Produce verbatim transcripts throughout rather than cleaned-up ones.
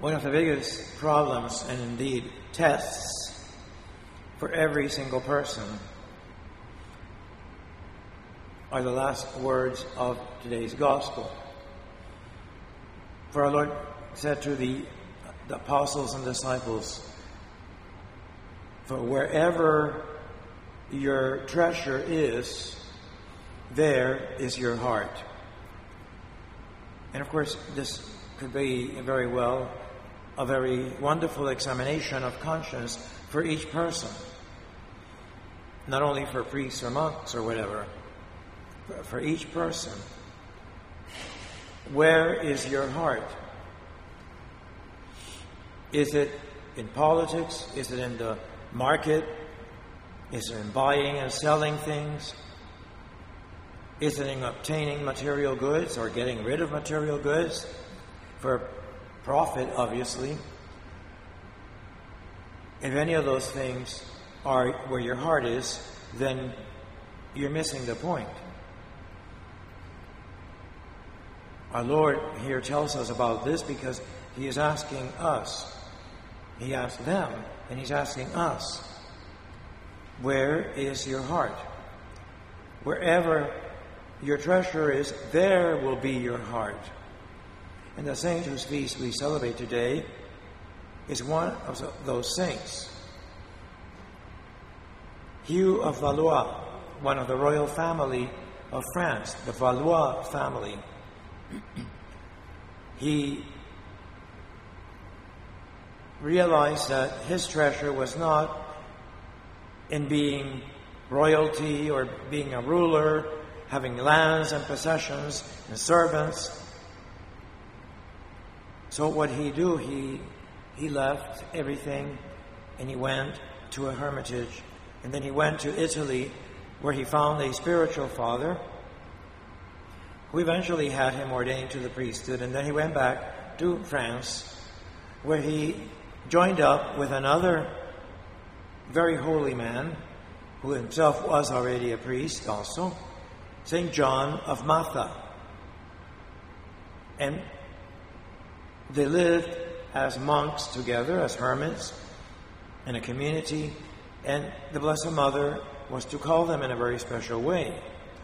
One of the biggest problems, and indeed tests, for every single person are the last words of today's gospel. For our Lord said to the, the apostles and disciples, "For wherever your treasure is, there is your heart." And of course, this could be very well a very wonderful examination of conscience for each person. Not only for priests or monks or whatever, but for each person. Where is your heart? Is it in politics? Is it in the market? Is it in buying and selling things? Is it in obtaining material goods or getting rid of material goods for profit, obviously? If any of those things are where your heart is, then you're missing the point. Our Lord here tells us about this because He is asking us. He asked them, and He's asking us, where is your heart? Wherever your treasure is, there will be your heart. And the saint whose feast we celebrate today is one of those saints. Hugh of Valois, one of the royal family of France, the Valois family. He realized that his treasure was not in being royalty or being a ruler, having lands and possessions and servants. So what he do? He he left everything and he went to a hermitage. And then he went to Italy, where he found a spiritual father who eventually had him ordained to the priesthood. And then he went back to France, where he joined up with another very holy man, who himself was already a priest also, Saint John of Matha. And they lived as monks together, as hermits, in a community, and the Blessed Mother was to call them in a very special way.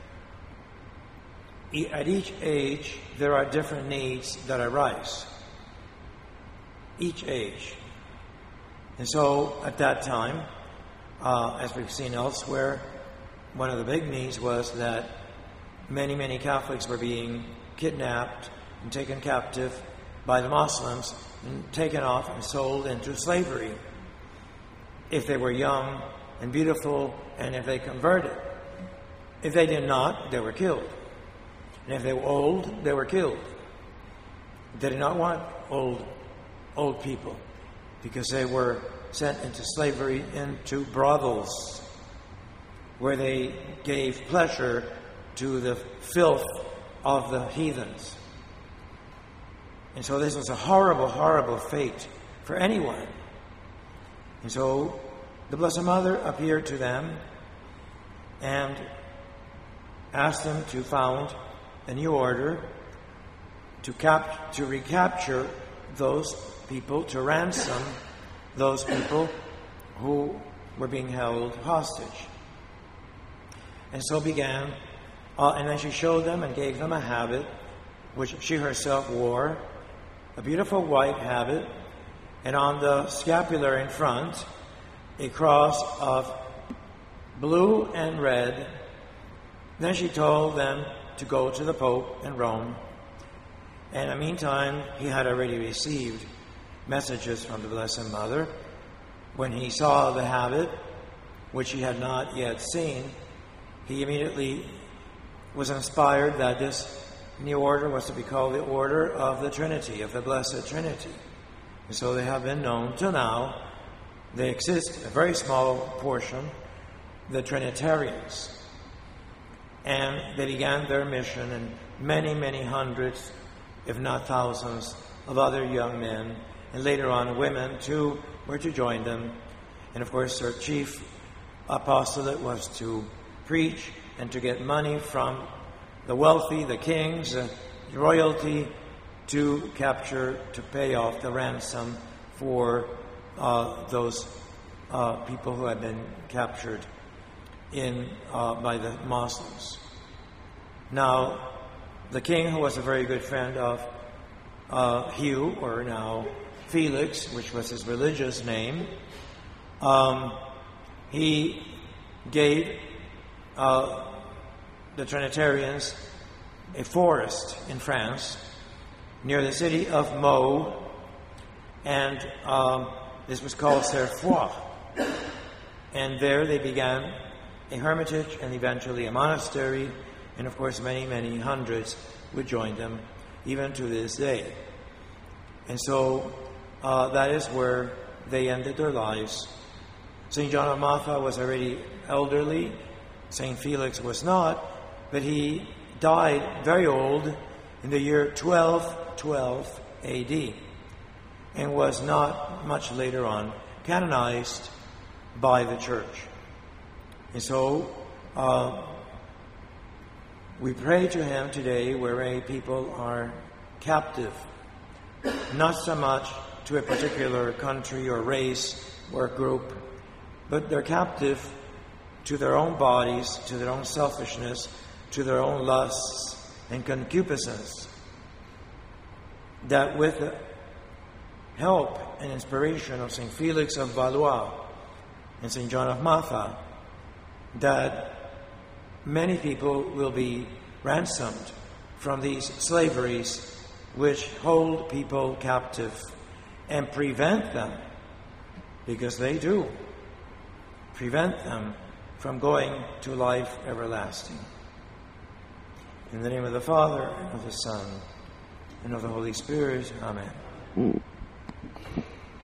At each age, there are different needs that arise. Each age. And so, at that time, uh, as we've seen elsewhere, one of the big needs was that many, many Catholics were being kidnapped and taken captive by the Muslims and taken off and sold into slavery. If they were young and beautiful, and if they converted. If they did not, they were killed. And if they were old, they were killed. They did not want old, old people, because they were sent into slavery, into brothels, where they gave pleasure to the filth of the heathens. And so this was a horrible, horrible fate for anyone. And so the Blessed Mother appeared to them and asked them to found a new order to cap- to recapture those people, to ransom those people who were being held hostage. And so began, uh, and then she showed them and gave them a habit, which she herself wore, a beautiful white habit, and on the scapular in front, a cross of blue and red. Then she told them to go to the Pope in Rome. And in the meantime, he had already received messages from the Blessed Mother. When he saw the habit, which he had not yet seen, he immediately was inspired that this new order was to be called the Order of the Trinity, of the Blessed Trinity. And so they have been known till now. They exist, a very small portion, the Trinitarians. And they began their mission, and many, many hundreds, if not thousands, of other young men, and later on women too, were to join them. And of course their chief apostolate was to preach and to get money from the wealthy, the kings, the royalty, to capture, to pay off the ransom for uh, those uh, people who had been captured in uh, by the Muslims. Now, the king, who was a very good friend of uh, Hugh, or now Felix, which was his religious name, um, he gave uh, the Trinitarians a forest in France near the city of Meaux, and um, this was called Cerfois. And there they began a hermitage and eventually a monastery, and of course many, many hundreds would join them even to this day. And so uh, that is where they ended their lives. Saint John of Matha was already elderly. Saint Felix was not, but he died very old in the year twelve twelve A D and was not much later on canonized by the Church. And so uh, we pray to him today where people are captive, not so much to a particular country or race or group, but they're captive to their own bodies, to their own selfishness, to their own lusts and concupiscence, that with the help and inspiration of Saint Felix of Valois and Saint John of Matha, that many people will be ransomed from these slaveries which hold people captive and prevent them, because they do, prevent them from going to life everlasting. In the name of the Father, and of the Son, and of the Holy Spirit. Amen. Mm.